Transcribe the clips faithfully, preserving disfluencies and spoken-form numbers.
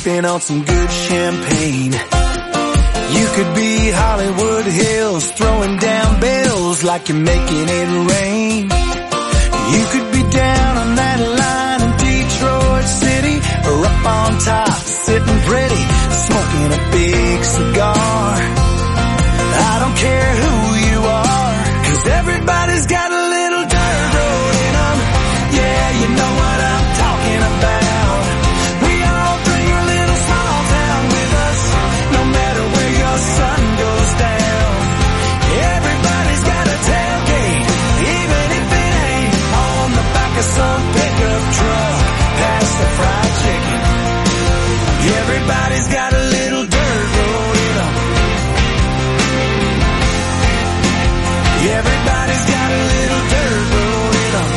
sipping on some good champagne. You could be Hollywood Hills, throwing down bills like you're making it rain. You could be down on that line in Detroit City, or up on top, sitting pretty, smoking a big cigar. I don't care who you are, 'cause everybody's got a little dirt road in them. Yeah, you know what I'm talking about. We all bring a little small town with us, no matter where your sun goes down. Everybody's got a tailgate, even if it ain't on the back of some pickup truck, past the fried chicken. Everybody's got a little dirt road in them. Everybody's got a little dirt road in them.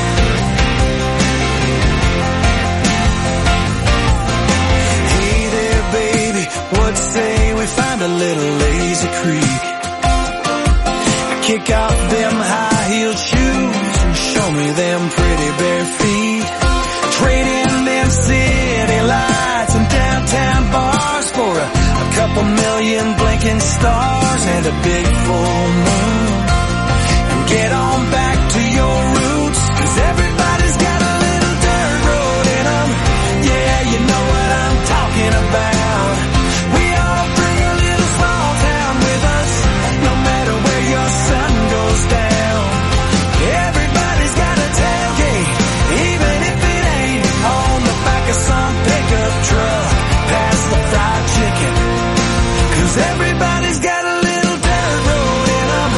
Hey there, baby, what say we find a little lazy creek? Kick off them high-heeled shoes and show me them pretty bare feet. Trade in them city lights and downtown bars for a, a couple million blinking stars and a big full moon. Get on back to your roots, 'cause everybody's got a little dirt road in them. Yeah, you know what I'm talking about. We all bring a little small town with us, no matter where your sun goes down. Everybody's got a tailgate, even if it ain't on the back of some pickup truck, past the fried chicken. 'Cause everybody's got a little dirt road in them.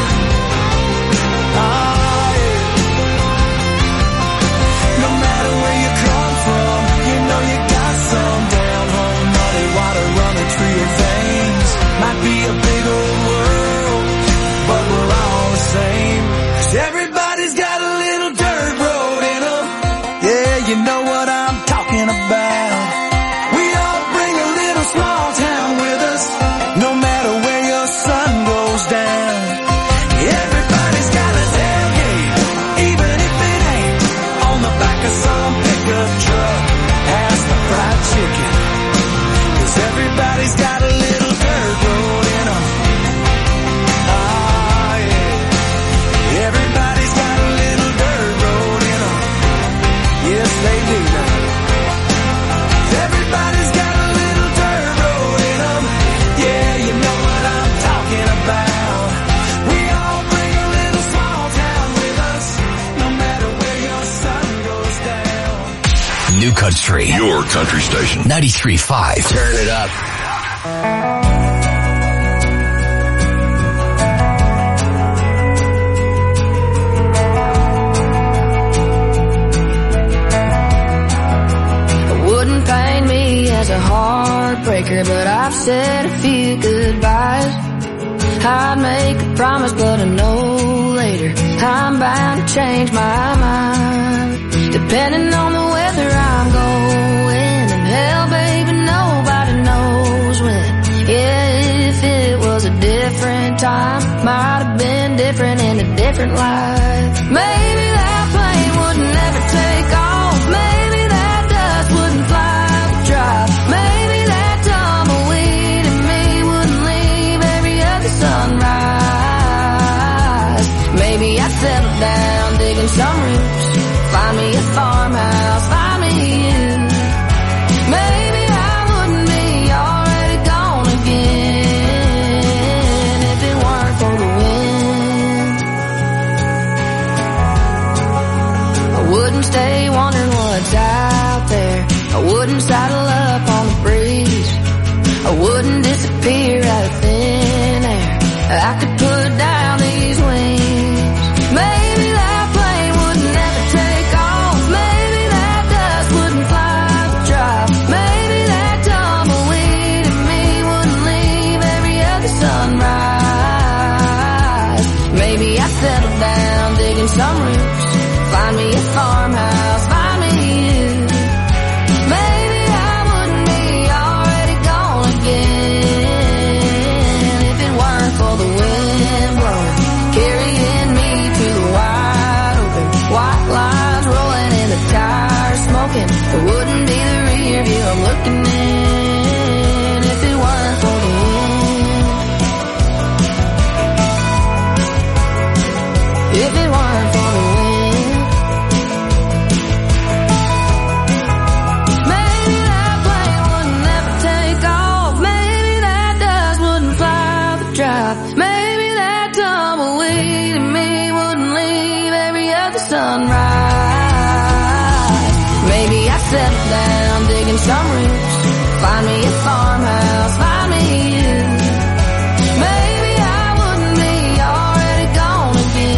No matter where you come from, you know you got some down home muddy water running through your veins. Might be a big old world, but we're all the same. 'Cause everybody's got a little dirt road in them. Yeah, you know what I'm talking about. We all bring a little small town with us, no matter where your sun goes down. Everybody's got a tailgate, even if it ain't on the back of some pickup truck, past the fried chicken. 'Cause everybody's got a little dirt road in them. Ah, yeah. Everybody's got a little dirt road in them. Yes, they do. Everybody's got a little dirt road in them. Yeah, you know what I'm talking about. We all bring a little small town with us, no matter where your sun goes down. New Country. Your country station. ninety-three point five. Turn it up. Wouldn't paint me as a heartbreaker, but I've said a few goodbyes. I'd make a promise, but I know later I'm bound to change my mind. Depending on the weather I'm going, and hell, baby, nobody knows when. Yeah, if it was a different time, might have been different in a different life. Maybe that plane wouldn't ever take off. Maybe that dust wouldn't fly the drive. Maybe that tumbleweed in me wouldn't leave every other sunrise. Maybe I'd settle down, digging some roots, find me a farmhouse, find me you. Maybe I wouldn't be already gone again if it weren't for the wind. I wouldn't stay wondering what's out there. I wouldn't saddle up on the breeze. I wouldn't disappear out of thin air. I could put down these wings. Maybe that plane wouldn't ever take off. Maybe that dust wouldn't fly the drive. Maybe that tumbleweed in me wouldn't leave every other sunrise. Maybe I'd settle down, digging some roots, find me a farmhouse, find me you. Maybe I wouldn't be already gone again if it weren't for the wind blowing, carrying me to the wide open. White lines rolling in the tires, smoking. It wouldn't be the rear view I'm looking in. making some roots. Find me a farmhouse, find me you. Maybe I wouldn't be already gone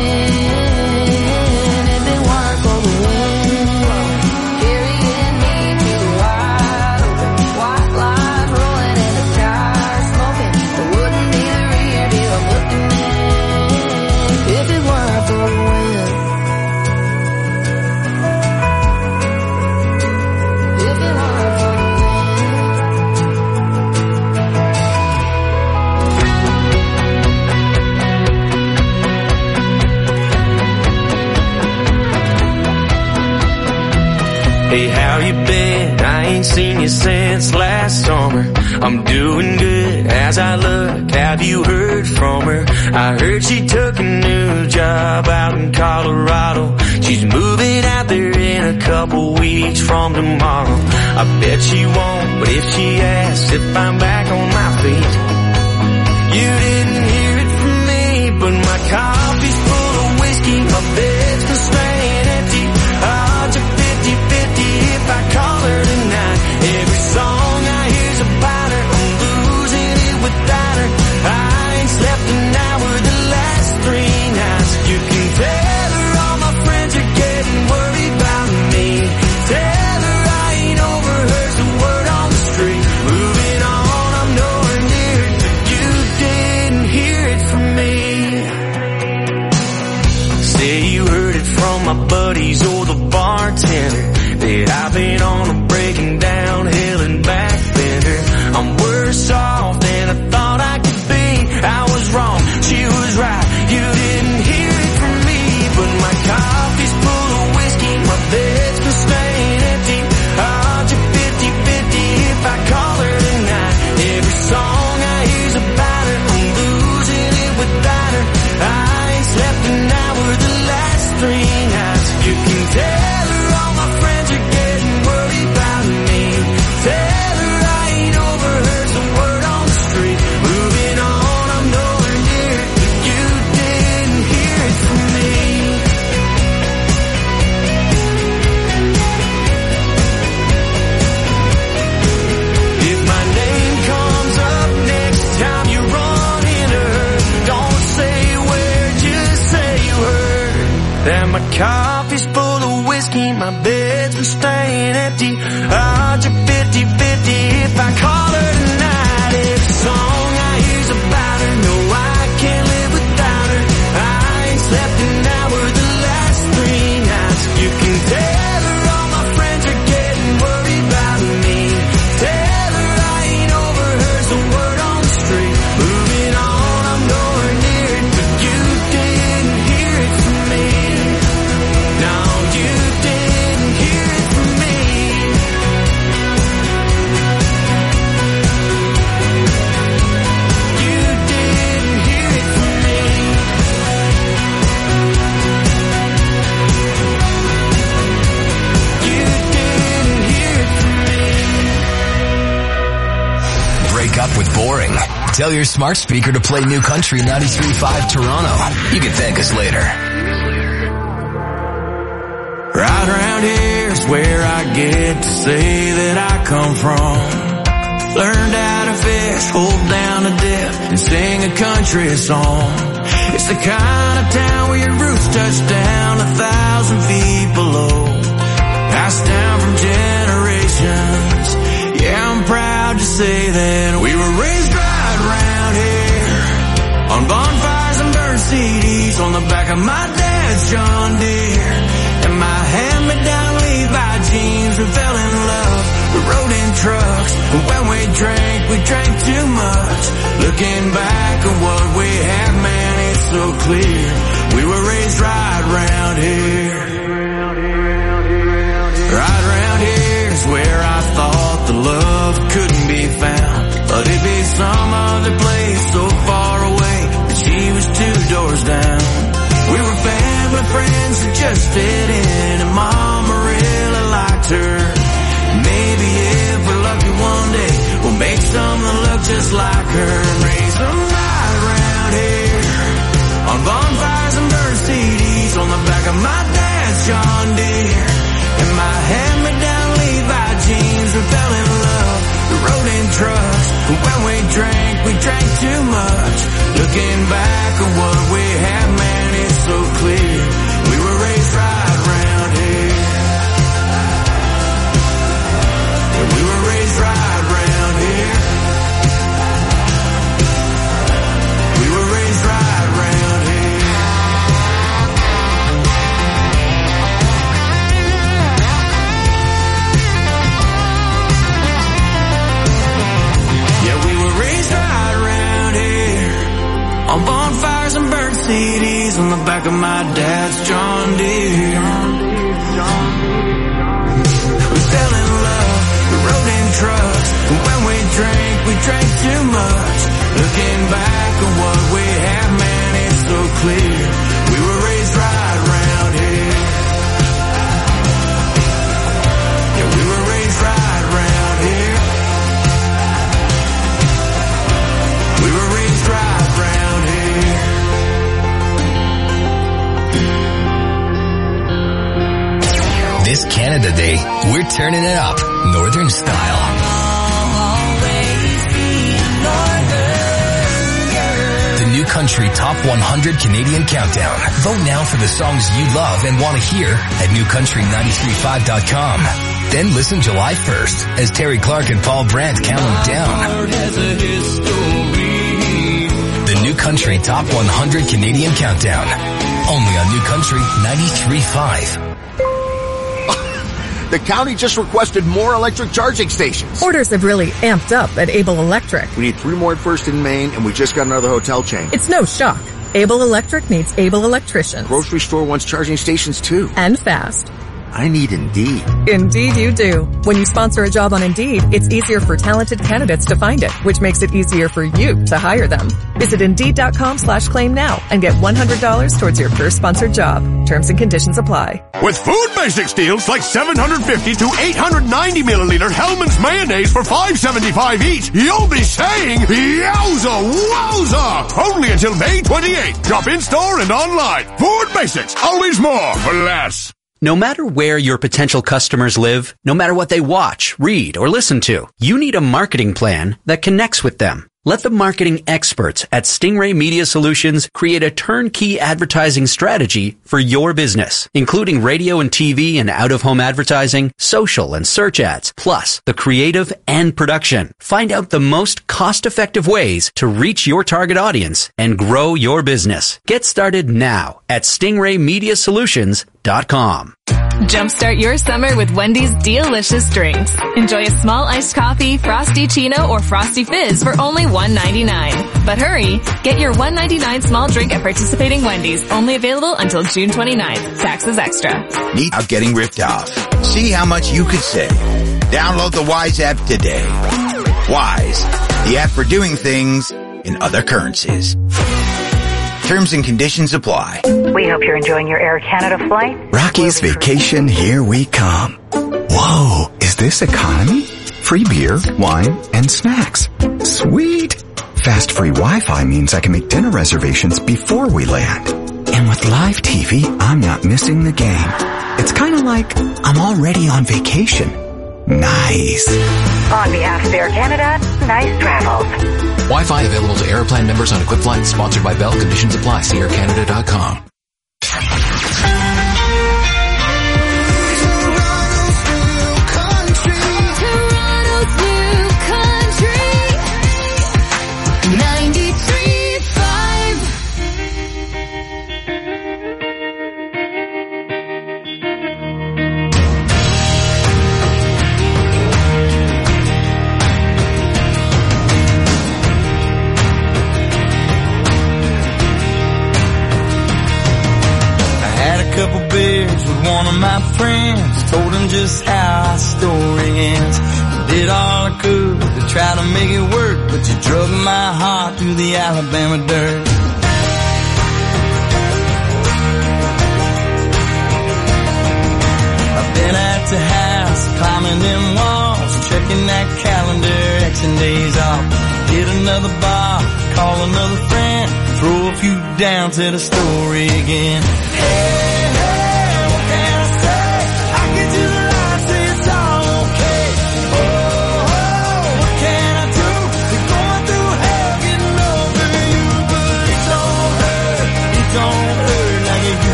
again if it weren't for the wind carrying me to the wide open. White lines rolling in the tire, smoking. It wouldn't be the rear view I'm looking in if it weren't for the wind. If it weren't for the wind. Hey, how you been? I ain't seen you since last summer. I'm doing good as I look. Have you heard from her? I heard she took a new job out in Colorado. She's moving out there in a couple weeks from tomorrow. I bet she won't, but if she asks if I'm back on my feet, you didn't hear it from me, but my coffee's full of whiskey. My bed's been staying empty. Odds are fifty fifty if I call her tonight. Every song I hear's about her. I'm losing it without her. I ain't slept an hour the last three nights. You can tell her all my friends are getting worried about me. Tell her I ain't overheard the word on the street. Moving on, I'm nowhere near it. You didn't hear it from me. Say you heard it from my buddies or the bartender that I've been on a breaking down hill and back bender. I'm worse off than I thought I could be. I was wrong, she was right. You didn't hear it from me, but my coffee's full of whiskey. My bed's been staying empty. Odds are fifty fifty if I call her tonight. Every song I hear's about her. I'm losing it without her. I ain't slept an hour the last three nights. You can tell her all my friends are getting worried about me. Tell her I ain't overheard the word on the street. Moving on, I'm nowhere near it, but you didn't hear it from me. If my name comes up next time you run into her, don't say where, just say you heard that my coffee's full of whiskey. My bed's been staying empty. Odds are fifty fifty if I call her tonight. Every song I hear's about her. No, I can't live without her. I ain't slept an hour the last three nights. You can tell her all my friends are getting worried about me. Tell her I ain't overheard the word on the street. Moving on, I'm nowhere near it, but you didn't hear it from me. No, you didn't hear it from me. You didn't hear it from me. You didn't hear it from me. Break up with boring. Tell your smart speaker to play New Country ninety-three point five Toronto. You can thank us later. Right around here is where I get to say that I come from. Learned how to fish, hold down a dip, and sing a country song. It's the kind of town where your roots touch down a thousand feet below. Passed down from generations. Yeah, I'm proud to say that we were raised right around here. On bonfires and burned C Ds on the back of my dad's John Deere. And my hand-me-down Levi jeans, we fell in love. We rode in trucks, but when we drank, we drank too much. Looking back at what we have, man, it's so clear. We were raised right around here. Right around here is where I thought the love couldn't be found. But it'd be some other place so far away that she was two doors down. We were family friends that just fit in, and Mama really liked her. Maybe if we're lucky one day, we'll make some that look just like her and raise them right around here. On bonfires and burned C Ds on the back of my dad's John Deere. And my hand-me-down Levi jeans were Looking back at what we have, man, it's so clear. We were raised right around here. Yeah, we were raised right around here. We were raised right around here. Yeah, we were raised right around here. On bonfires and burnt C Ds on the back of my dad's John Deere. We fell in love, we rode in trucks, and when we drank, we drank too much. Looking back at what we have, man, it's so clear. We were raised right around here. Yeah, we were raised right around here. We were raised right around here. This Canada Day, we're turning it up, Northern style. The New Country Top one hundred Canadian Countdown. Vote now for the songs you love and want to hear at new country nine three five dot com. Then listen July first as Terry Clark and Paul Brandt count them down. The New Country Top one hundred Canadian Countdown. Only on New Country ninety-three point five. The county just requested more electric charging stations. Orders have really amped up at Able Electric. We need three more at First in Maine, and we just got another hotel chain. It's no shock. Able Electric needs able electricians. Grocery store wants charging stations too. And fast. I need Indeed. Indeed you do. When you sponsor a job on Indeed, it's easier for talented candidates to find it, which makes it easier for you to hire them. Visit Indeed.com slash claim now and get one hundred dollars towards your first sponsored job. Terms and conditions apply. With Food Basics deals like seven hundred fifty to eight hundred ninety milliliter Hellmann's mayonnaise for five seventy-five each, you'll be saying, yowza, wowza! Only until May twenty-eighth. Shop in-store and online. Food Basics. Always more for less. No matter where your potential customers live, no matter what they watch, read, or listen to, you need a marketing plan that connects with them. Let the marketing experts at Stingray Media Solutions create a turnkey advertising strategy for your business, including radio and T V and out-of-home advertising, social and search ads, plus the creative and production. Find out the most cost-effective ways to reach your target audience and grow your business. Get started now at stingray media solutions dot com. Jumpstart your summer with Wendy's delicious drinks. Enjoy a small iced coffee, Frosty Chino, or Frosty Fizz for only one ninety-nine. But hurry, get your one ninety-nine small drink at participating Wendy's, only available until June twenty-ninth. Taxes extra. Need out getting ripped off. See how much you could save. Download the Wise app today. Wise, the app for doing things in other currencies. Terms and conditions apply. We hope you're enjoying your Air Canada flight. Rocky's Vacation, here we come. Whoa, is this economy? Free beer, wine, and snacks. Sweet. Fast free Wi-Fi means I can make dinner reservations before we land. And with live T V, I'm not missing the game. It's kind of like I'm already on vacation. Nice. On behalf of Air Canada, nice travels. Wi-Fi available to Aeroplan members on equipped flights. Sponsored by Bell. Conditions apply. See air canada dot com. Couple beers with one of my friends, told him just how our story ends. Did all I could to try to make it work, but you drug my heart through the Alabama dirt. I've been at the house, climbing them walls, checking that calendar, Xing days off. Hit another bar, call another friend, throw a few down to the story again. Hey,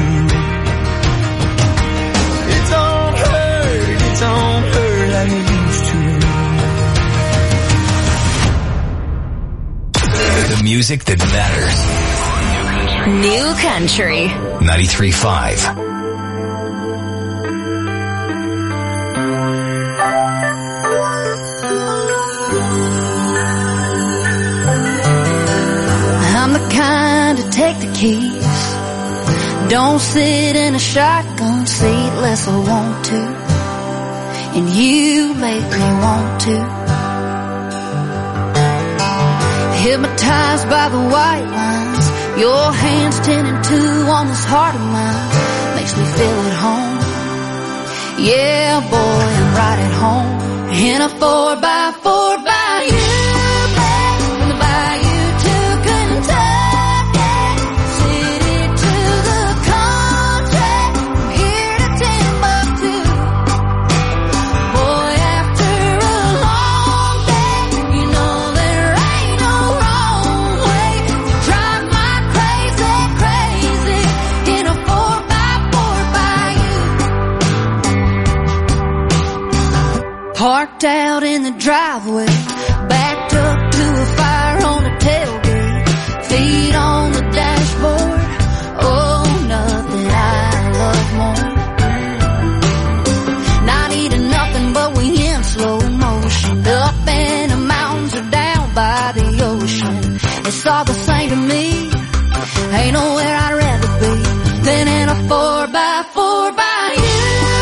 It don't hurt, it don't hurt like it used to. The music that matters. New Country ninety-three point five. I'm the kind to take the keys. Don't sit in a shotgun seat unless I want to. And you make me want to. Hypnotized by the white lines, your hands tending to on this heart of mine. Makes me feel at home. Yeah, boy, I'm right at home. In a four by four by you. Parked out in the driveway, backed up to a fire on the tailgate, feet on the dashboard. Oh, nothing I love more. Not eating nothing, but we in slow motion. Up in the mountains or down by the ocean. It's all the same to me. Ain't nowhere I'd rather be than in a four by four by you.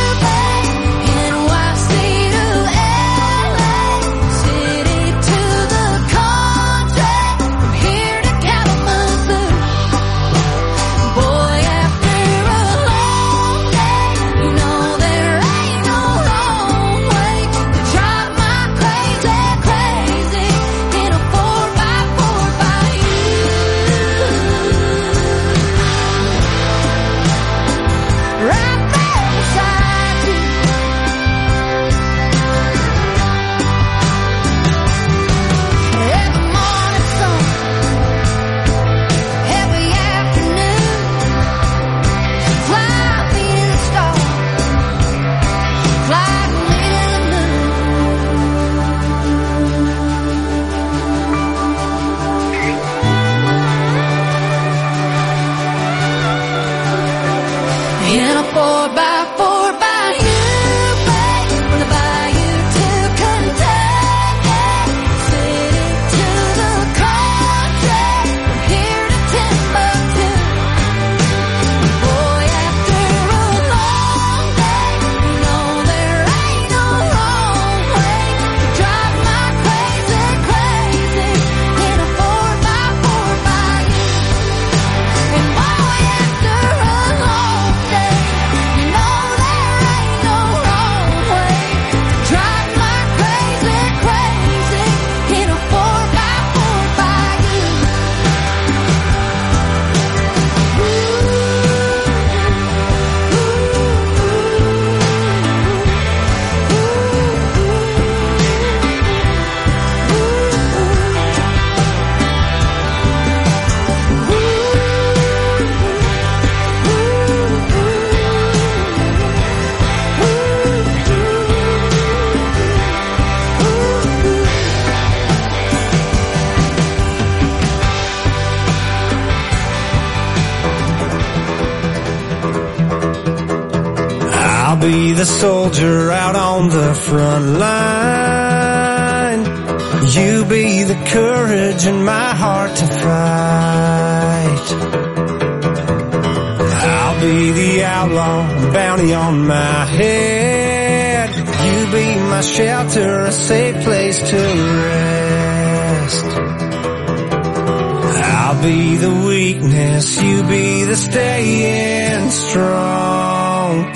Be the soldier out on the front line. You be the courage in my heart to fight. I'll be the outlaw, bounty on my head. You be my shelter, a safe place to rest. I'll be the weakness, you be the staying strong.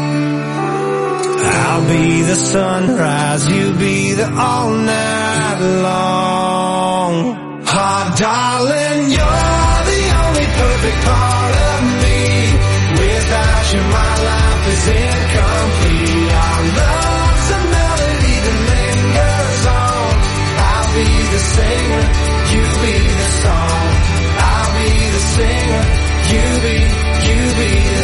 I'll be the sunrise, you be the all night long. Oh, darling, you're the only perfect part of me. Without you, my life is incomplete. Our love's a melody that lingers on. I'll be the singer, you be the song. I'll be the singer, you be, you be the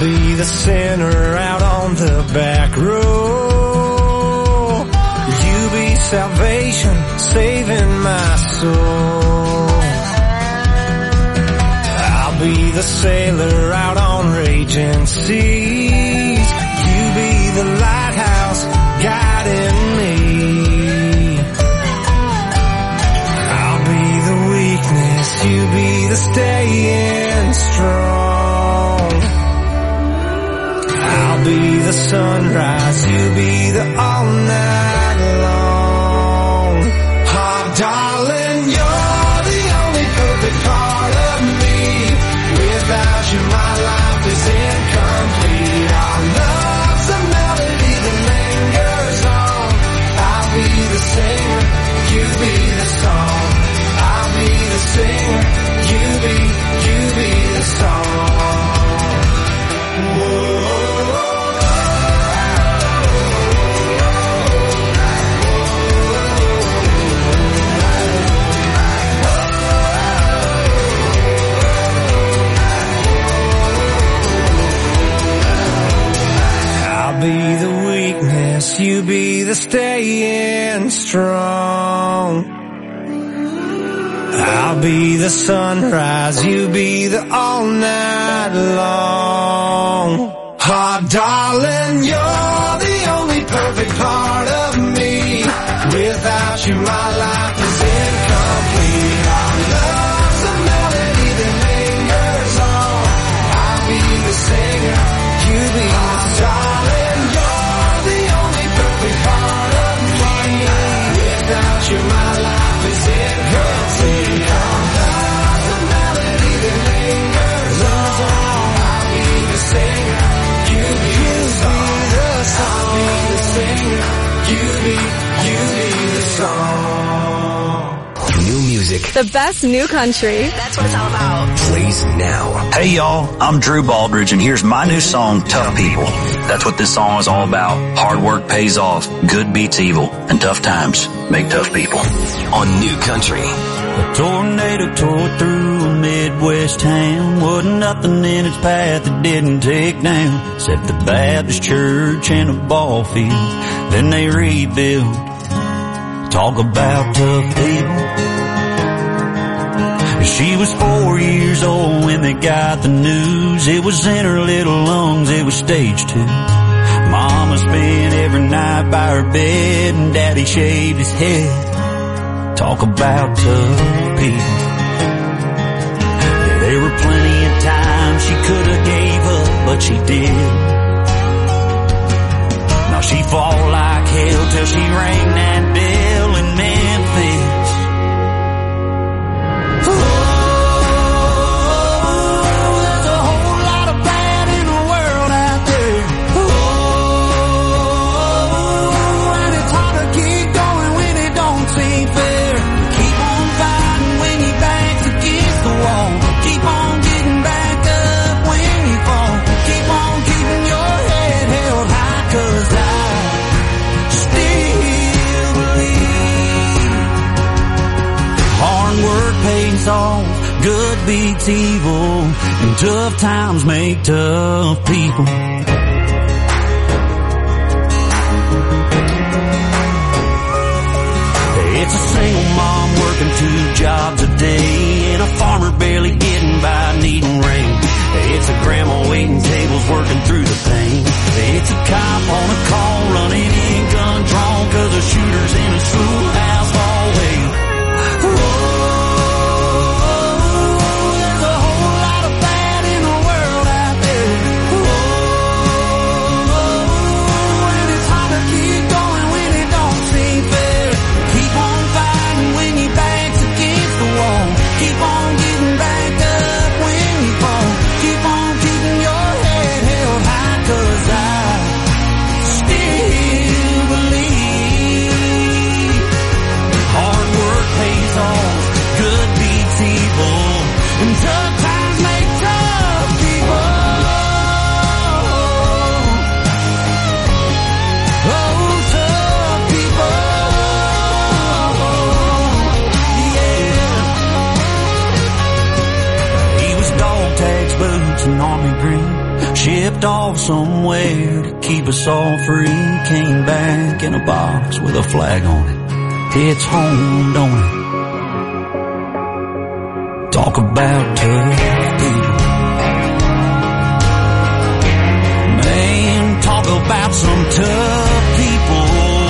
be the sinner out on the back row. You be salvation, saving my soul. I'll be the sailor out on raging seas. You be the lighthouse guiding me. I'll be the weakness, you be the staying strong. I'll be the sunrise, you be the all night long. Oh, darling, you're the only perfect part of me. Without you, my life is incomplete. Our love's a melody that lingers on. I'll be the singer, you be the song. I'll be the singer, you be, you be the song. Whoa. I'll be the weakness, you be the staying strong. I'll be the sunrise, you be the all night long. Oh, darling, you're the only perfect part of me. Without you, my life is incomplete. Our love's a melody that lingers on. I'll be the singer, you be the darling, you're the only perfect part of me. Without you, my life is incomplete. Our love's a melody that lingers on. I'll be the singer, you be the song. I'll be the singer, you be, you be the song. New music. The best new country. That's what it's all about. Plays now. Hey y'all, I'm Drew Baldridge and here's my new song, Tough People. That's what this song is all about. Hard work pays off, good beats evil, and tough times make tough people. On New Country. A tornado tore through a Midwest town. Wasn't nothing in its path that didn't take down, except the Baptist church and a ball field. Then they rebuilt. Talk about tough people. She was four years old when they got the news. It was in her little lungs, it was stage two. Mama spent every night by her bed and Daddy shaved his head. Talk about tough people. Yeah, there were plenty of times she could have gave up, but she did. Now she fought like hell till she rang that bell in Memphis. Good beats evil, and tough times make tough people. It's a single mom working two jobs a day, and a farmer barely getting by needing rain. It's a grandma waiting tables working through the pain. It's a cop on a call running in gun drawn, cause a shooter's in a schoolhouse hallway. Whoa. Army green, shipped off somewhere to keep us all free. Came back in a box with a flag on it. It's home, don't it? Talk about tough people. Man, talk about some tough people.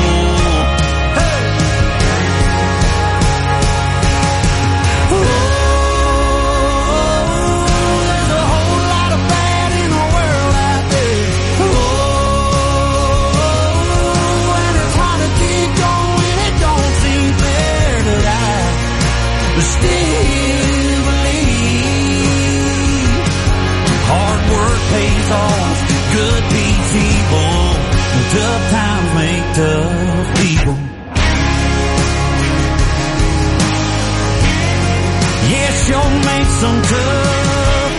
Pays off, good beats evil, and tough times make tough people. Yes, you'll make some tough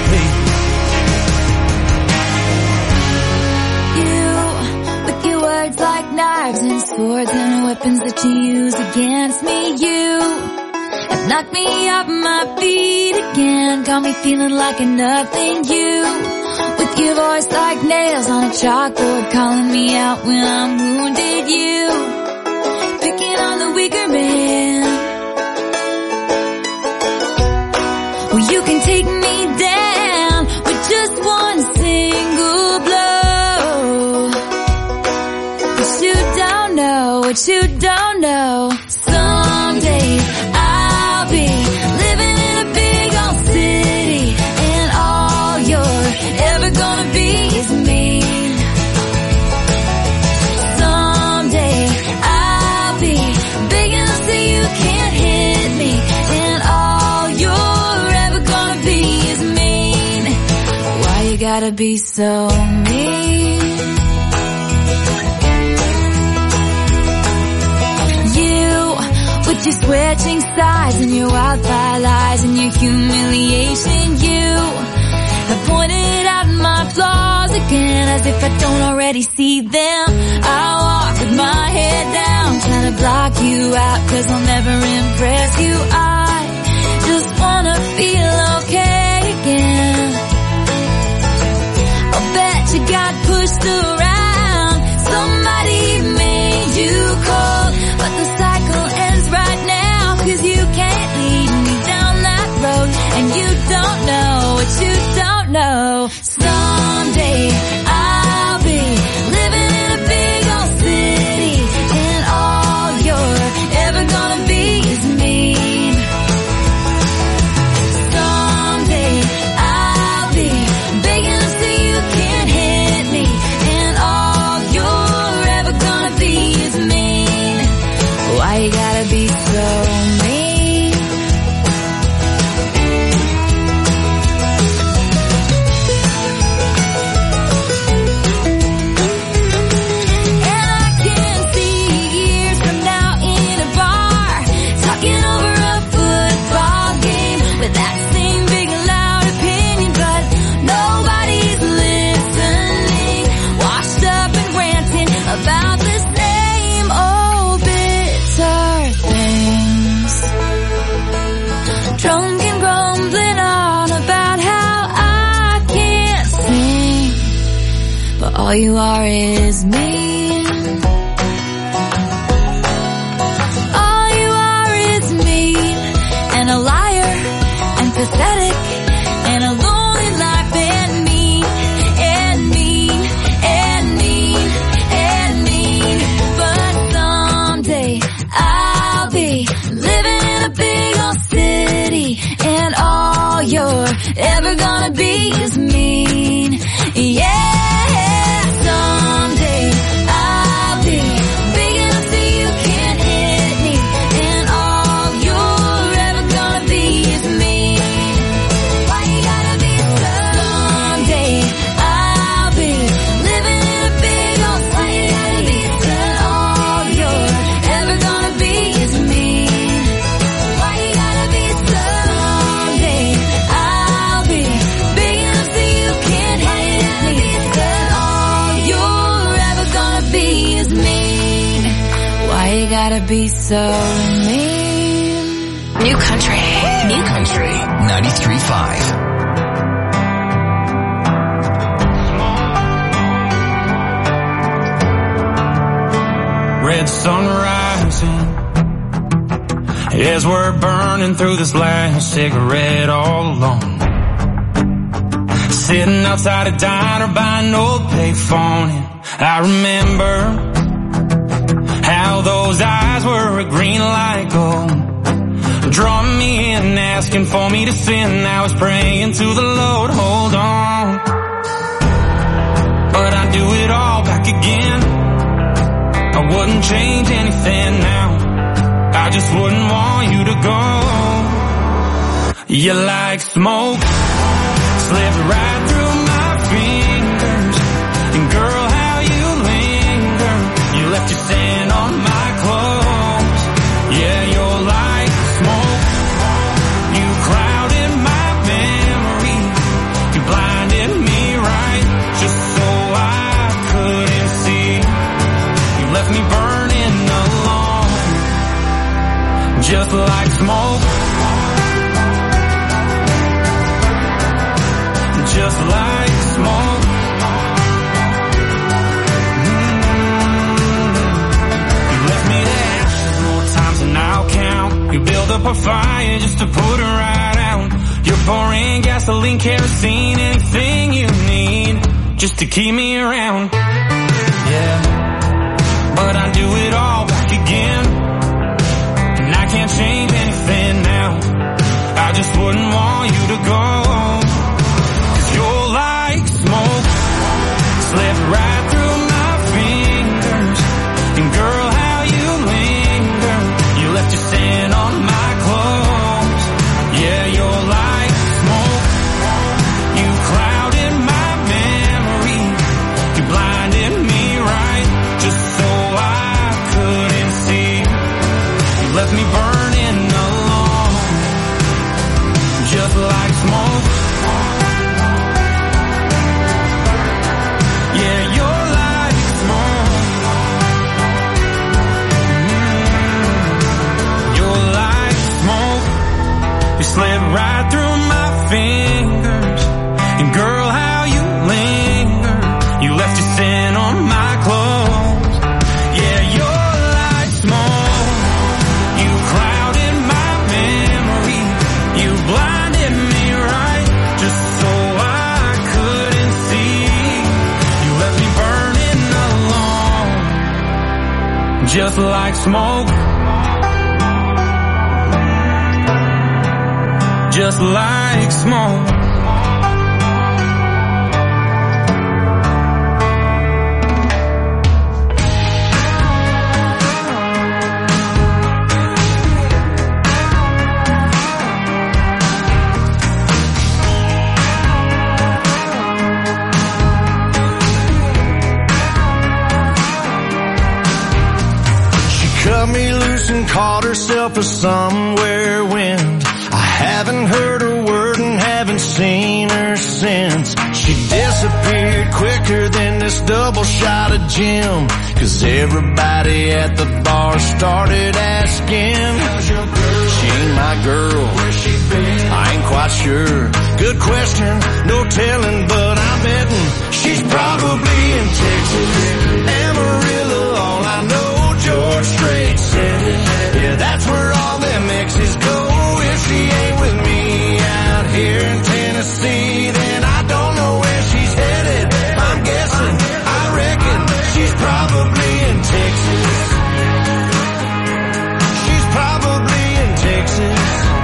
people. You, with your words like knives and swords and weapons that you use against me, you have knocked me off my feet again, got me feeling like a nothing. You, with your voice like nails on a chalkboard, calling me out when I'm wounded. You, picking on the weaker man. Well, you can take me down with just one single blow. But you don't know what you don't know. Someday I'll be living in a big old city, and all you're ever gonna be is me. Someday I'll be big enough so you can't hit me, and all you're ever gonna be is mean. Why you gotta be so mean? You, with your switching sides and your wildfire lies and your humiliation, you have pointed out my flaws again, as if I don't already see them. I walk with my head down, trying to block you out, cause I'll never impress you. I just wanna feel okay again. I'll bet you got pushed around, somebody made you cold, but the cycle ends right now, cause you can't lead me down that road, and you don't know what you don't know. Someday I'll be living in a big old city, and all you're ever gonna be is mean. Someday I'll be big enough so you can't hit me, and all you're ever gonna be is mean. Why you gotta be so mean? All you are is mean. All you are is mean, and a liar, and pathetic, and a lonely life, and mean, and mean, and mean, and mean. But someday I'll be living in a big old city, and all you're ever gonna be is mean. Yeah. Gotta be so mean. New Country. New Country ninety-three point five. red sun rising as we're burning through this last cigarette all alone. Sitting outside a diner by an old payphone, and I remember how those eyes were a green light gold, drawing me in, asking for me to sin. I was praying to the Lord, hold on, but I'd do it all back again. I wouldn't change anything now, I just wouldn't want you to go. You're like smoke, slipped right through my fingers, and girl, how you linger. You left your scent on my clothes. Yeah, you're like smoke, you clouded my memory, you blinded me right, just so I couldn't see. You left me burning alone, just like smoke, just like smoke. Mm-hmm. You left me to ashes more times than I'll count. You build up a fire just to put it right out. You're pouring gasoline, kerosene, anything you need just to keep me around. Yeah, but I do it all back again, and I can't change anything now. I just wouldn't want you to go. You're like smoke, slipped right through my fingers, and girl, how you linger. You left your scent on my clothes. Yeah, you're like smoke, you clouded my memory, you blinded me right, just so I couldn't see. You left me burning alone, just like smoke. Yeah, you're like smoke. Mm-hmm. You're like smoke. You slid right through my fingers, and girl, how you linger. You left your scent on my clothes. Yeah, you're like smoke. You clouded my memory, you blinded me right, just so I couldn't see. You left me burning alone, just like smoke, just like smoke. Cut me loose and caught herself a somewhere wind. I haven't heard a word and haven't seen her since. She disappeared quicker than this double shot of gin, 'cause everybody at the bar started asking, how's your girl? She ain't my girl. Where's she been? I ain't quite sure. Good question, no telling, but I'm betting she's probably in Texas, Amarillo, all I know. George Strait said it. Yeah, that's where all them exes go. If she ain't with me out here in Tennessee, then I don't know where she's headed. I'm guessing, I reckon she's probably in Texas. She's probably in Texas.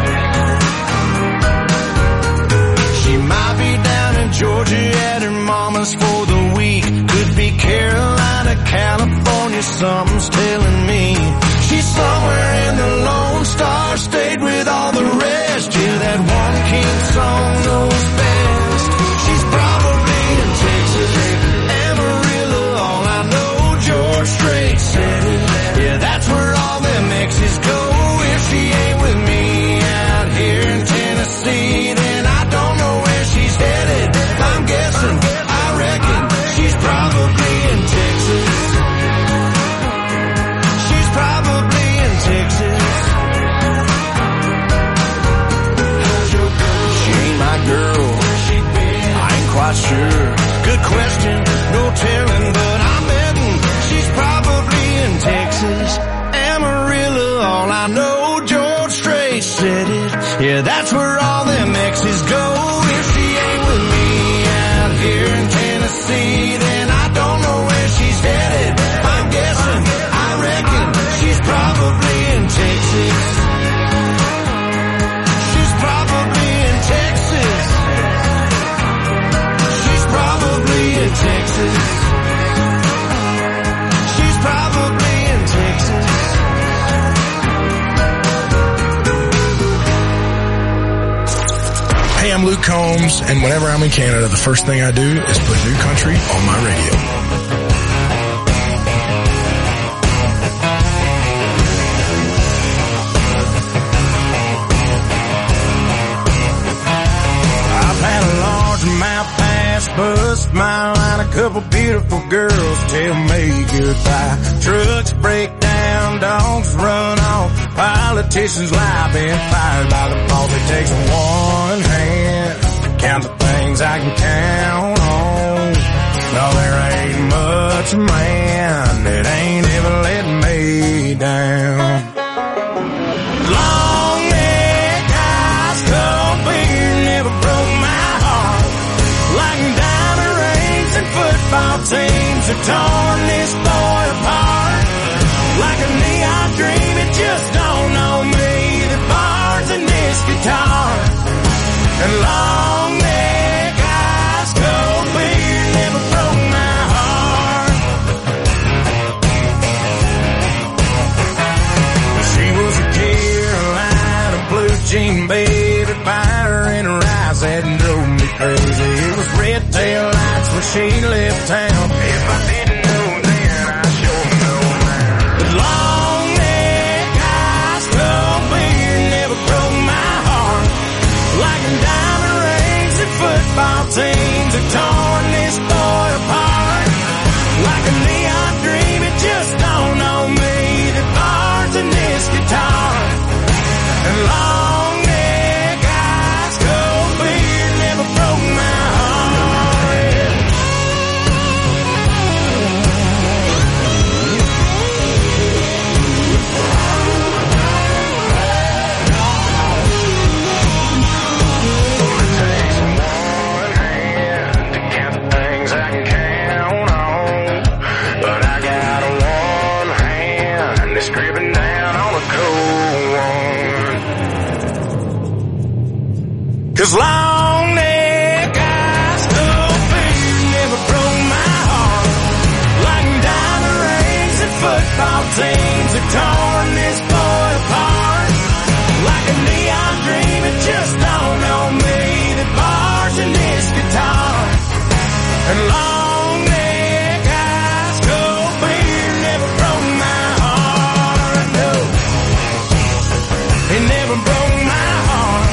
She might be down in Georgia at her mama's for the week. Could be Carolina, California, something's telling me. She's somewhere in the Lone Star State with all the rest. Yeah, that one king song knows best. She's probably in Texas, Amarillo, all I know. George Strait said it. Yeah, that's where all them exes go. If she ain't with me out here in Tennessee, then I don't know where she's headed. I'm guessing, I reckon she's probably in Texas. She's probably in Texas. She ain't my girl. I ain't quite sure. Good question, no telling, but I'm betting she's probably in Texas. Hey, I'm Luke Combs, and whenever I'm in Canada, the first thing I do is put New Country on my radio. I've had a largemouth pass, bust my line, a couple beautiful girls tell me goodbye. Trucks break down, dogs run off, politicians lie, been fired by the boss. It takes one hand to count the things I can count on. No, there ain't much man that ain't ever let me down. Long neck, ice cold beer never broke my heart. Like diamond rings and football teams have torn this boy apart. Like a neon dream, it just dawned on me that bars and this guitar and long neck, ice cold beer never broke my heart. She was a Carolina blue jean baby, fire in her eyes that drove me crazy. It was red tail lights when she left town. If I didn't know then, I sure know now. But long neck, ice cold beer never broke my heart. Like diamond rings and football teams have torn this boy apart. Like a neon dream, it just dawned on me that bars and this guitar and long neck, ice cold beer never broke my heart. It takes one hand to count the things I can count on, but I got one hand that's gripping down on a cold one. 'Cause long neck, ice cold beer never broke my heart. Like diamond rings and football teams have torn this boy apart. Like a neon dream, it just dawned on me that bars and this guitar and long neck, ice cold beer never broke my heart. No, it never broke my heart.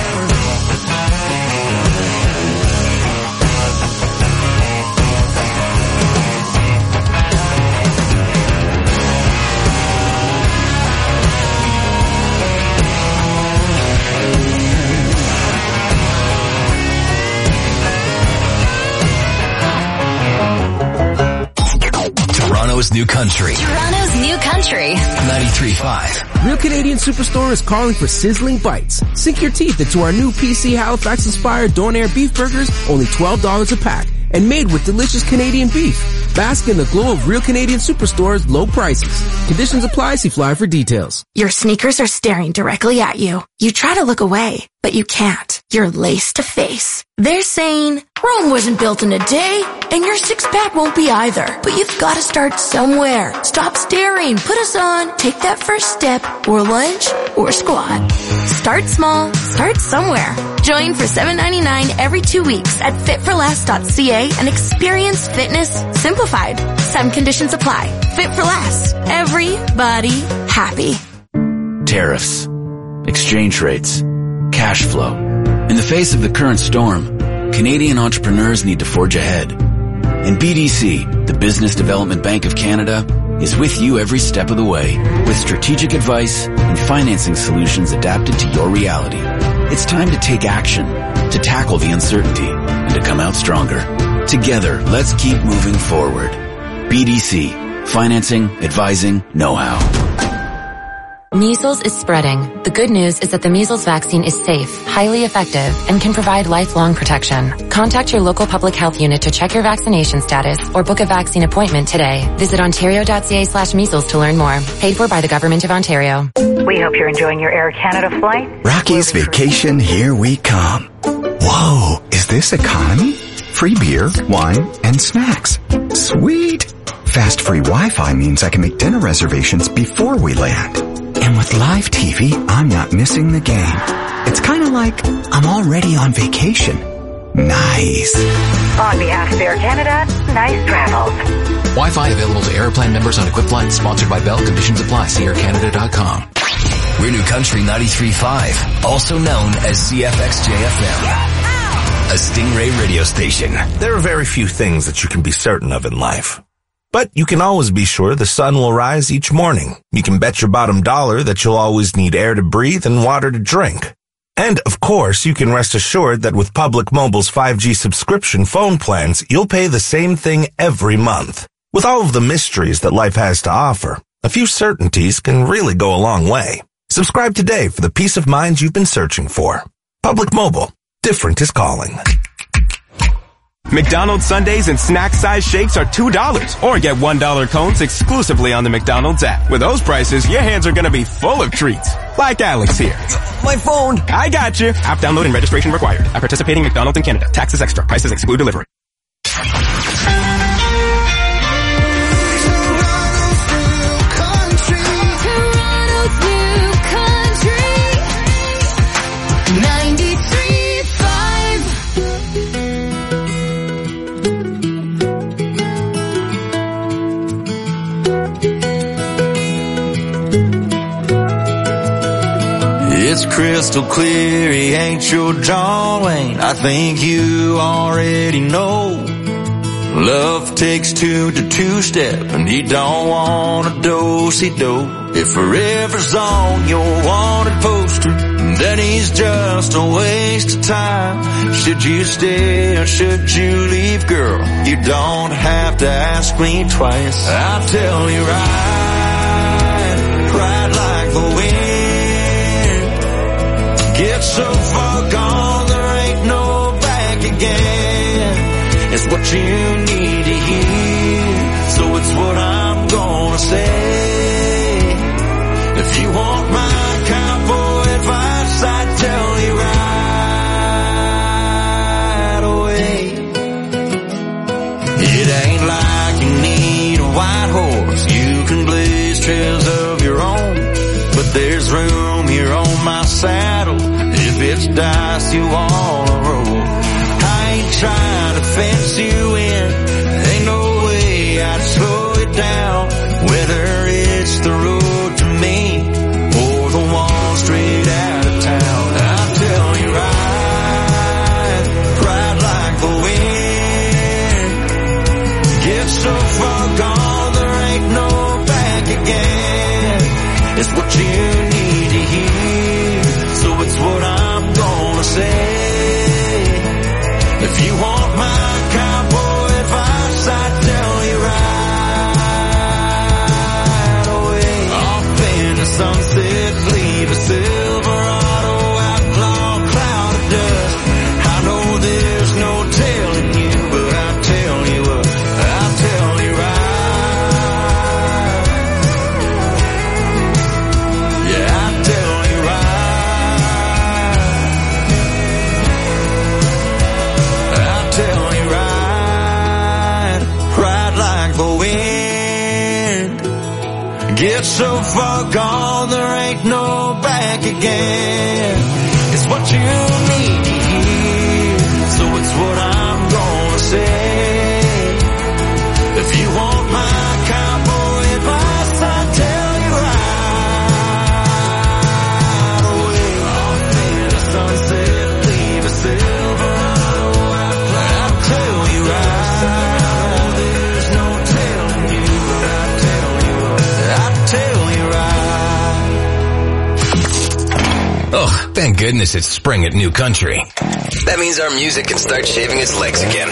Toronto's New Country. Toronto's New Country. ninety-three point five. Real Canadian Superstore is calling for sizzling bites. Sink your teeth into our new P C Halifax-inspired Donair beef burgers, only twelve dollars a pack, and made with delicious Canadian beef. Bask in the glow of Real Canadian Superstore's low prices. Conditions apply. See flyer for details. Your sneakers are staring directly at you. You try to look away, but you can't. You're lace to face. They're saying, Rome wasn't built in a day, and your six-pack won't be either. But you've got to start somewhere. Stop staring. Put us on. Take that first step, or lunge, or squat. Start small. Start somewhere. Join for seven ninety-nine every two weeks at fit for less dot c a and experience fitness simplified. Some conditions apply. Fit for Less. Everybody happy. Tariffs, exchange rates, cash flow. In the face of the current storm, Canadian entrepreneurs need to forge ahead. And B D C, the Business Development Bank of Canada, is with you every step of the way with strategic advice and financing solutions adapted to your reality. It's time to take action, to tackle the uncertainty, and to come out stronger. Together, let's keep moving forward. B D C, financing, advising, know-how. Measles is spreading. The good news is that the measles vaccine is safe, highly effective, and can provide lifelong protection. Contact your local public health unit to check your vaccination status or book a vaccine appointment today. Visit ontario.ca slash measles to learn more. Paid for by the Government of Ontario. We hope you're enjoying your Air Canada flight. Rocky's Vacation, here we come. Whoa, is this economy? Free beer, wine, and snacks. Sweet. Fast free Wi-Fi means I can make dinner reservations before we land. And with live T V, I'm not missing the game. It's kind of like I'm already on vacation. Nice. On behalf of Air Canada, nice travels. Wi-Fi available to Airplan members on equipped flights. Sponsored by Bell. Conditions apply. See air canada dot com. We're New Country ninety-three point five, also known as C F X J F M, a Stingray radio station. There are very few things that you can be certain of in life. But you can always be sure the sun will rise each morning. You can bet your bottom dollar that you'll always need air to breathe and water to drink. And, of course, you can rest assured that with Public Mobile's five G subscription phone plans, you'll pay the same thing every month. With all of the mysteries that life has to offer, a few certainties can really go a long way. Subscribe today for the peace of mind you've been searching for. Public Mobile. Different is calling. McDonald's sundaes and snack-size shakes are two dollars, or get one dollar cones exclusively on the McDonald's app. With those prices, your hands are gonna be full of treats. Like Alex here. My phone. I got you. App download and registration required. At participating McDonald's in Canada. Taxes extra. Prices exclude delivery. It's crystal clear he ain't your John Wayne. I think you already know. Love takes two to two-step, and he don't want a do-si-do. If forever's on your wanted poster, then he's just a waste of time. Should you stay or should you leave, girl? You don't have to ask me twice. I'll tell you right, right like the wind. Get so far gone, there ain't no back again. It's what you need to hear, so it's what I'm gonna say. If you want my cowboy advice, I'd tell you right away. It ain't like you need a white horse. You can blaze trails of your own, but there's room here on my saddle if it's dice you wanna roll. I ain't trying to fence you in, ain't no way I'd slow it down. Whether it's the road to me or the one straight out of town, I'll tell you right, right like the wind. Get so far gone, there ain't no back again. It's what you need to hear, so it's what I'm gonna say. If you want my cowboy advice, I'd tell you right away. Off in the sunset, leave a Silverado outlaw cloud of dust. I know there's no telling you, but I'll tell you what, I'll tell you right. Yeah, I'll tell you right. I'll tell you right, right like the wind. Get so far gone, there ain't no back again. It's what you need to hear, so it's what I'm gonna say. If you want my cowboy advice, I'll tell you right away. Off in the sunset, leave a Silverado outlaw. I'll tell you right. There's no telling you, but I'll tell you what, I'll tell you right. Oh, thank goodness it's spring at New Country. That means our music can start shaving its legs again.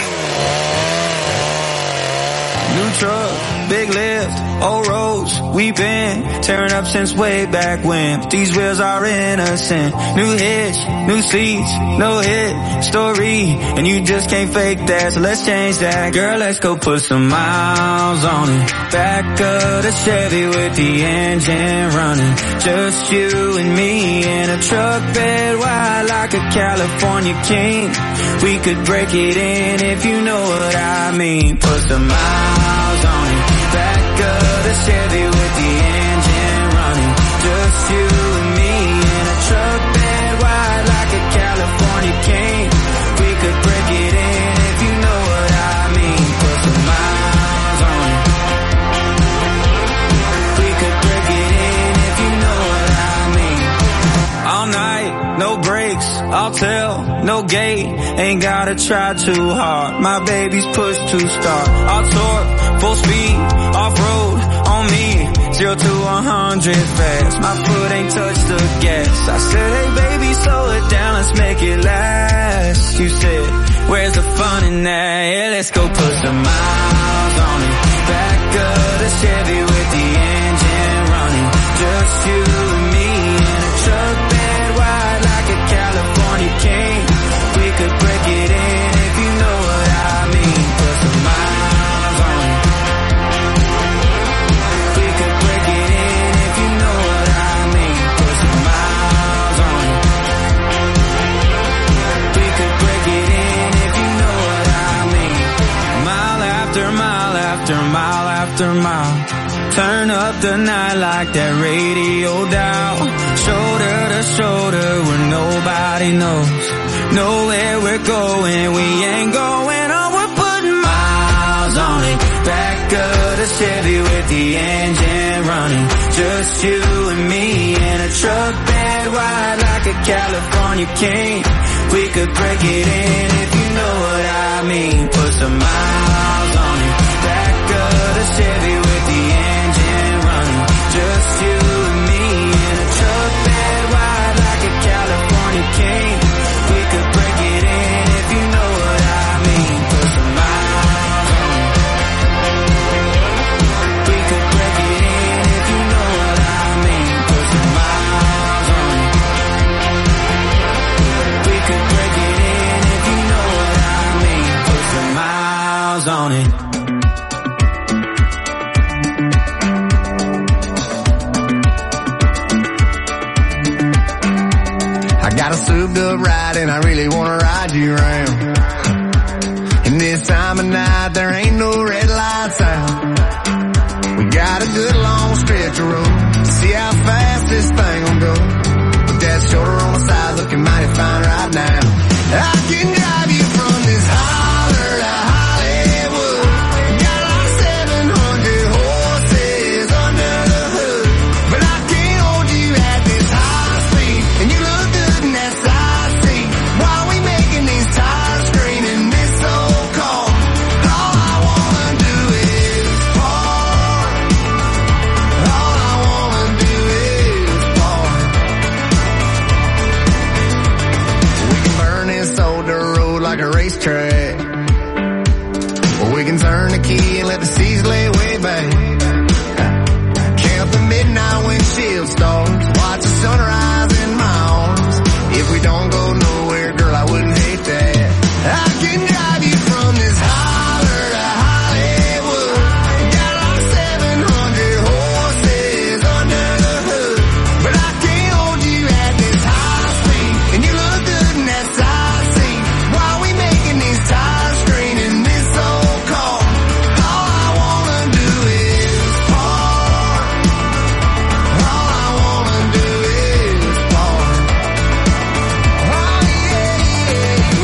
New truck, big lift, old roads, we've been tearing up since way back when. These wheels are innocent. New hitch, new seats, no hit story, and you just can't fake that, so let's change that. Girl, let's go put some miles on it. Back of the Chevy with the engine running. Just you and me in a truck bed wide like a California king. We could break it in if you know what I mean. Put some miles on it. Back of the Chevy with the engine running. Just you and me in a truck bed wide ain't gotta try too hard. My baby's pushed to start. I'll torque, full speed, off-road, on me. Zero to a hundred fast, my foot ain't touched the gas. I said, hey baby, slow it down, let's make it last. You said, where's the fun in that? Yeah, let's go put some miles on it. Back of the Chevy with the engine running. Just you and me in a truck bed wide like a California king. We could break it in if you know what I mean. Put some miles on it. We could break it in if you know what I mean. Put some miles on it. We could break it in if you know what I mean. Mile after mile after mile after mile. Turn up the night like that radio dial. Shoulder to shoulder where nobody knows. Know where we're going, we ain't going on. We're putting miles on it. Back of the Chevy with the engine running. Just you and me in a truck bed wide like a California king. We could break it in if you know what I mean. Put some miles on it. Back of the Chevy with the engine running. Just you and me in a truck bed wide like a California king. We could break it in if you know what I mean. Put some miles on it. We could break it in if you know what I mean. Put some miles on it. We could break it in if you know what I mean. Put some miles on it. Got a souped up ride and I really wanna ride you around. And this time of night there ain't no red lights out. We got a good long stretch of road to see how fast this thing will go. With that shoulder on the side looking mighty fine right now. I can drive you from this holler to Hollywood. Got like seven hundred horses under the hood. But I can't hold you at this high speed. And you look good in that side seat. While we making these tires scream in this old car. All I wanna do is park. All I wanna do is park. We can burn this old dirt road like a racetrack. Or we can turn the key and let the seas lay way back. Count the midnight windshield stars. Watch the sunrise in my arms. If we don't go nowhere, girl, I wouldn't hate that. I can drive you from this holler to Hollywood. Got like seven hundred horses under the hood. But I can't hold you at this high speed. And you look good in that side seat. While we making these tires scream in this old car. All I wanna do is park. All I wanna do is park. Oh yeah, yeah,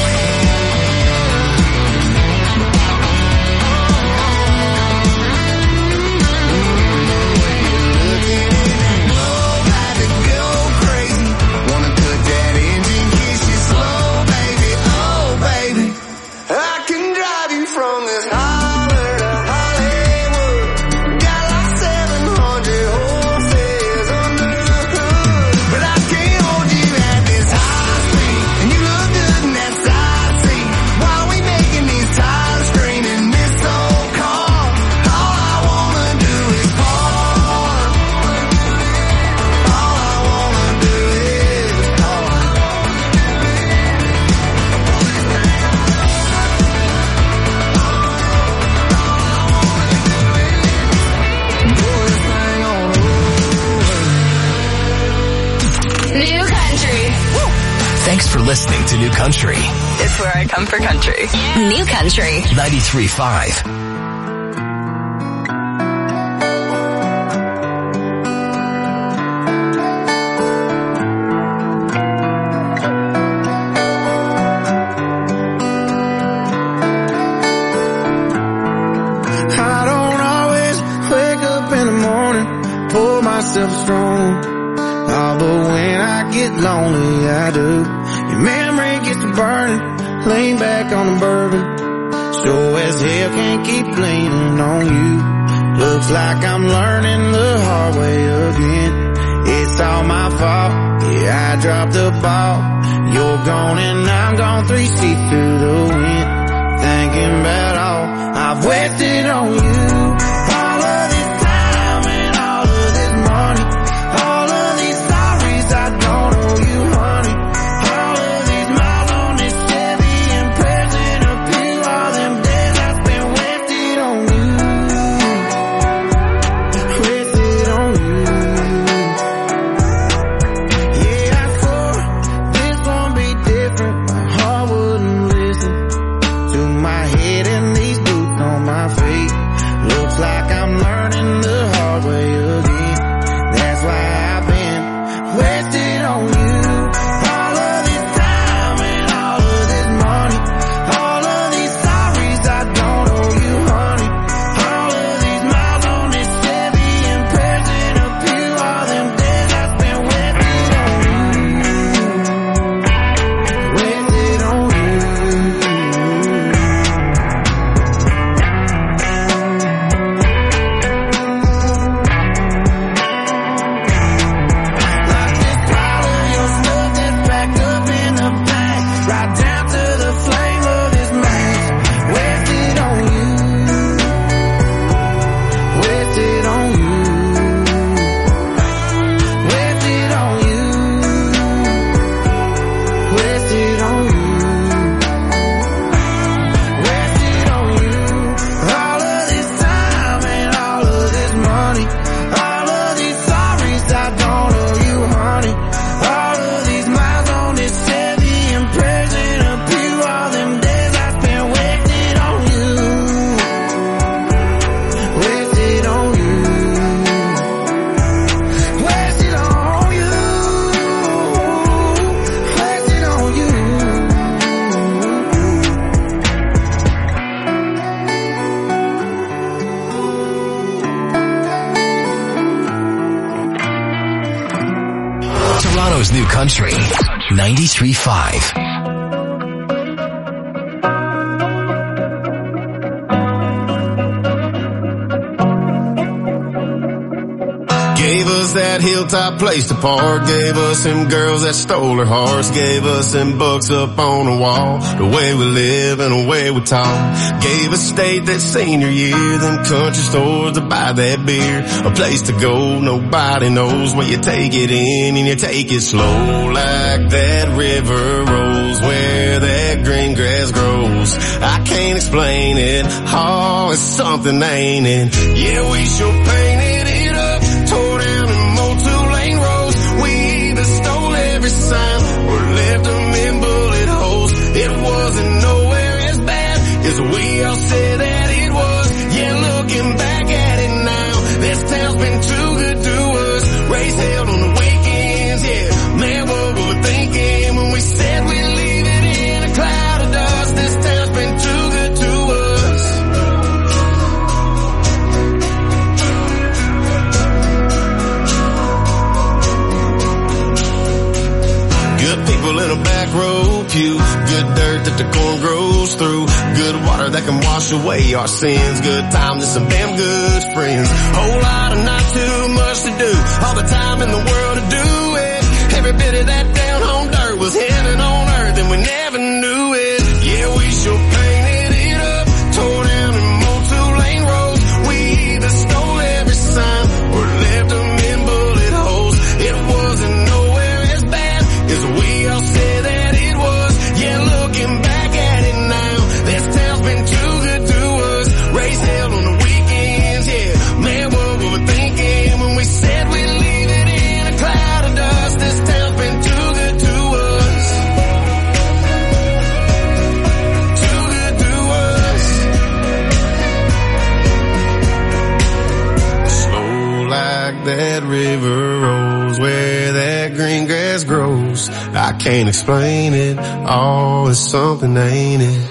About to go crazy. Wanna put that engine, kiss you slow, baby. Oh, baby. I can drive you from this holler to Hollywood. Got like seven hundred horses under the hood. But I can't hold you at this high speed. And you look good in that side seat. While we making these tires scream in this old car. All I wanna do is park. All I wanna do is park. Pull this thing on New Country. Thanks for listening to New Country. It's where I come for country. New Country. ninety-three point five. I don't always wake up in the morning, pull myself strong. Oh, but when I get lonely, I do. Your memory gets to burning, lean back on the bourbon. Sure as hell can't keep leaning on you. Looks like I'm learning the hard way again. It's all my fault, yeah, I dropped the ball. You're gone and I'm gone, three feet through the wind. Thinking about all I've wasted on you. All of this time and all of this money. All of these sorries I don't owe you, honey. All of these miles on this Chevy and present a few. All them days I spent wasted on you. Wasted on you. Yeah, I swore this won't be different. My heart wouldn't listen to my head and these boots on my feet. Looks like I'm learning the hard way again. That's why I've been wasted on you. All of this time and all of this money. All of these sorries I don't owe you, honey. All of these miles on this Chevy and present a few. All them days I spent wasted on you. Wasted on you. Like this pile of your stuff that's packed up in the back, right down to the flame of this match. Wasted on you. Wasted on you. Wasted on you. Wasted on you. Wasted on you. All of this time and all of this money. All of these sorries I don't owe you, honey. All of these miles on this Chevy and present a few. All them days I spent wasted on you. Wasted on you. Wasted on you. Wasted on you. Toronto's new country, ninety-three point five. Gave us that hilltop place to park. Gave us them girls that stole her hearts. Gave us them books up on the wall. The way we live and the way we talk. Gave us state that senior year. Them country stores to buy that beer. A place to go, nobody knows where you take it in and you take it slow. Like that river rolls where that green grass grows. I can't explain it. Oh, it's something, ain't it? Yeah, we sure painted it up. Tore down and mowed two-lane roads. We either stole every sign or left them in bullet holes. It wasn't nowhere as bad as we all said that it was. Yeah, looking back at it now, this town's been too good to us. Race held on the weekends, yeah. Man, what were we thinking when we said we'd leave it in a cloud of dust? This town's been too good to us. Good people in a back row pew. Good dirt that the corn grows through. Good water that can wash away our sins. Good times and some damn good friends. Whole lot of not too much to do. All the time in the world to do it. Every bit of that down home dirt was heaven on earth and we never knew it. Yeah, we sure painted it up. Tore down and mowed two-lane roads. We either stole every sign or left them in bullet holes. It wasn't nowhere as bad as we all said that it was. Yeah, looking back at it now, this town's been too good to us. Race held on the weekends, yeah. Man, what were we thinking when we said we'd leave it in a cloud of dust? This town's been too good to us. Too good to us. Slow like that river rolls where that green grass grows. I can't explain it. Oh, it's something, ain't it?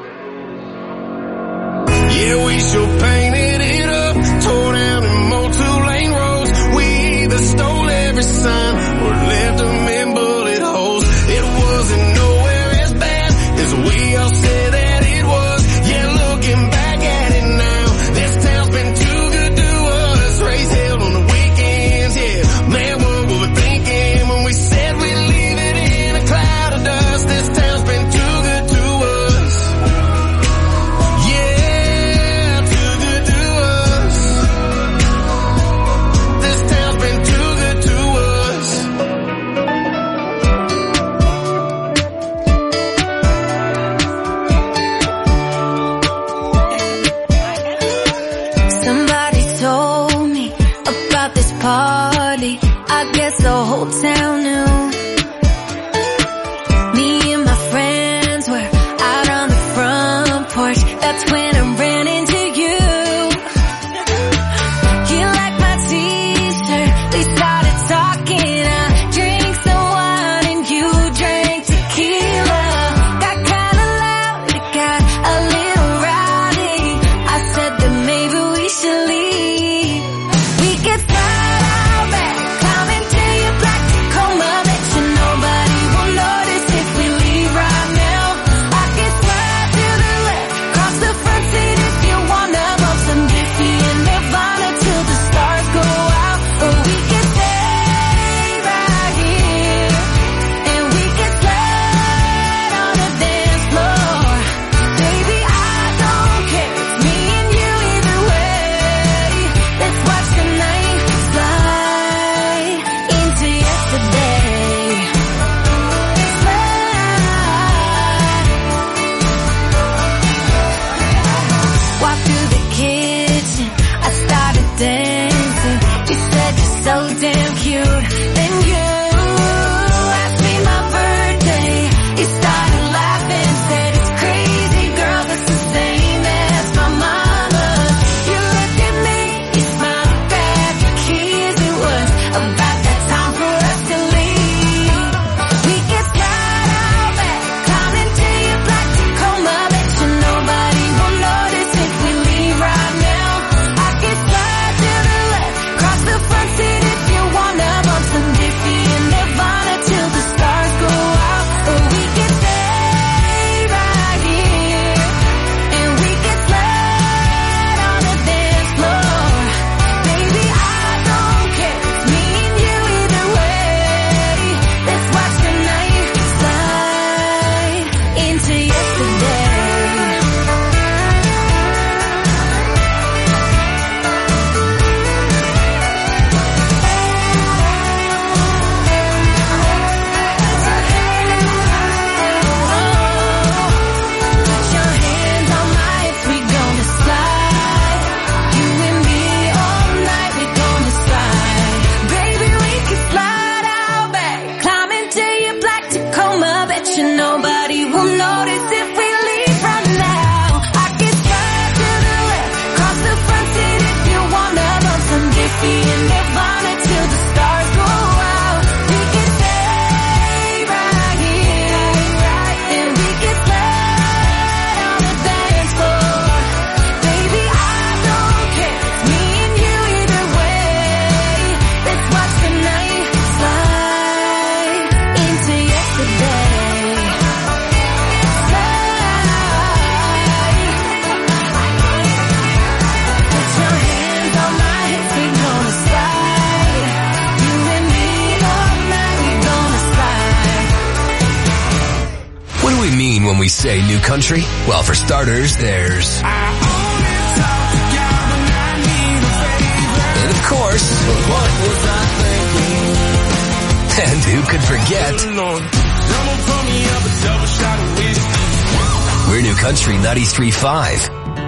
Yeah, we sure painted it up. Tore down and mowed two-lane roads. We either stole every sign or left them in bullet holes. It wasn't nowhere as bad as we be in Nirvana till the stars go out. We could stay right here, and we could slide on the dance floor. Baby, I don't care, it's me and you either way. Let's watch the night slide into yesterday. What do we mean when we say new country? Well, for starters, there's... And of course... What was I thinking? And who could forget... We're New Country ninety-three point five.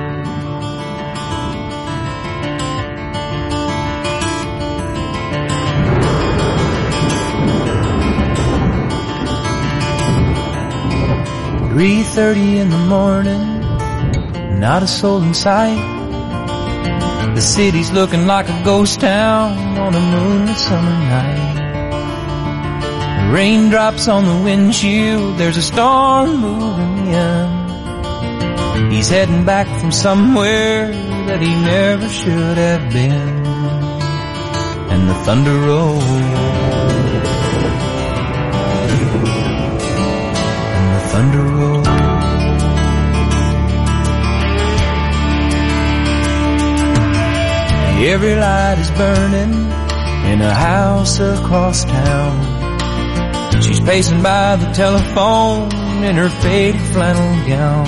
three thirty in the morning, not a soul in sight. The city's looking like a ghost town on a moonlit summer night. Raindrops on the windshield, there's a storm moving in. He's heading back from somewhere that he never should have been. And the thunder rolls, and the thunder rolls. Every light is burning in a house across town. She's pacing by the telephone in her faded flannel gown,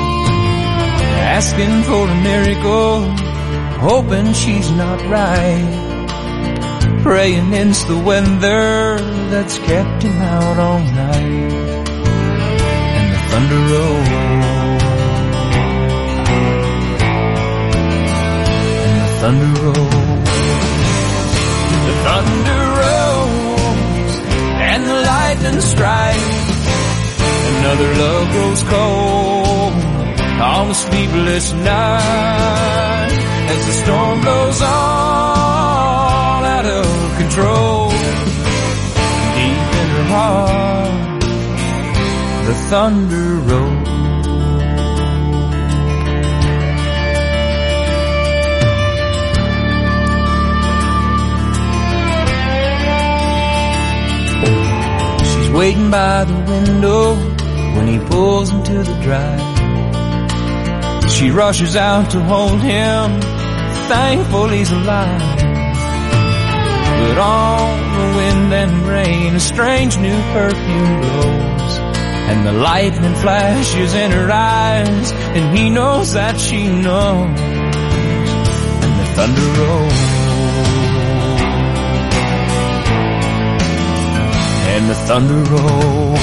asking for a miracle, hoping she's not right, praying it's the weather that's kept him out all night. And the thunder rolls, and the thunder rolls, the thunder rolls, and the lightning strikes. Another love grows cold on a sleepless night as the storm blows all out of control. Deep in her heart, the thunder rolls. She's waiting by the window when he pulls into the drive. She rushes out to hold him, thankful he's alive. But on the wind and rain, a strange new perfume blows, and the lightning flashes in her eyes, and he knows that she knows. And the thunder rolls, and the thunder rolls.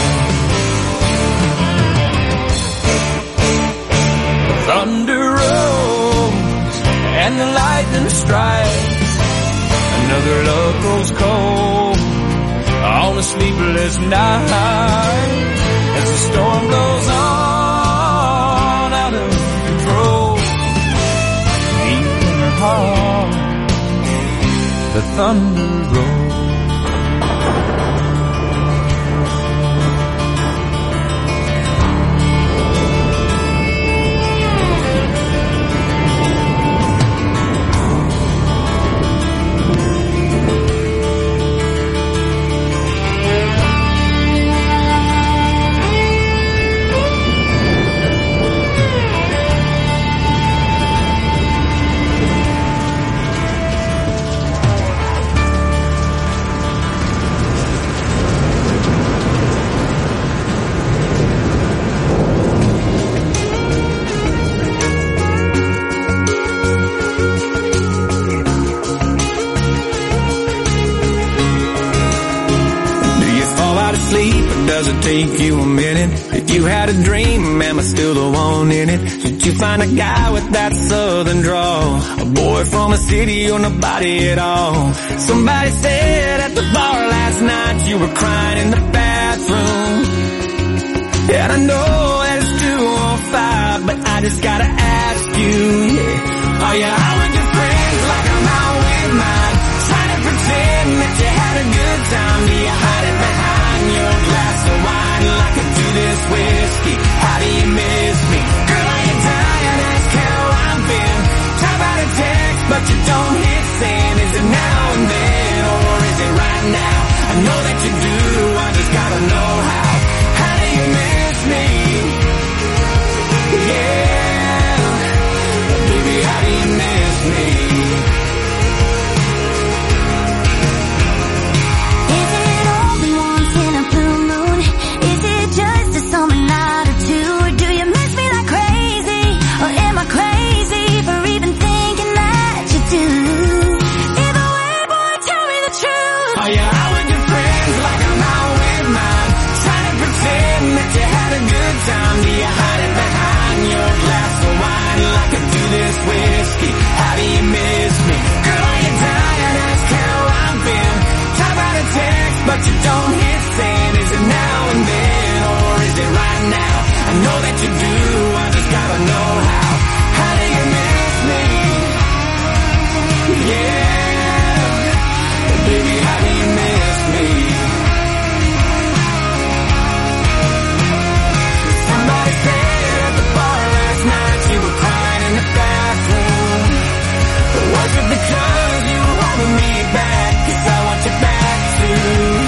Thunder rolls, and the lightning strikes. Another love grows cold on a sleepless night as the storm blows on out of control. Deep in her heart, the thunder rolls. Does it take you a minute? If you had a dream, am I still the one in it? Did you find a guy with that southern drawl? A boy from a city you're nobody at all. Somebody said at the bar last night you were crying in the bathroom. And I know that it's two oh five, but I just gotta ask you, yeah, are you out with your friends like I'm out with mine? time do you hide it behind your glass of wine like I do this whiskey? How do you miss me? Girl, are you tired? Ask how I've been. Type out a text, but you don't hear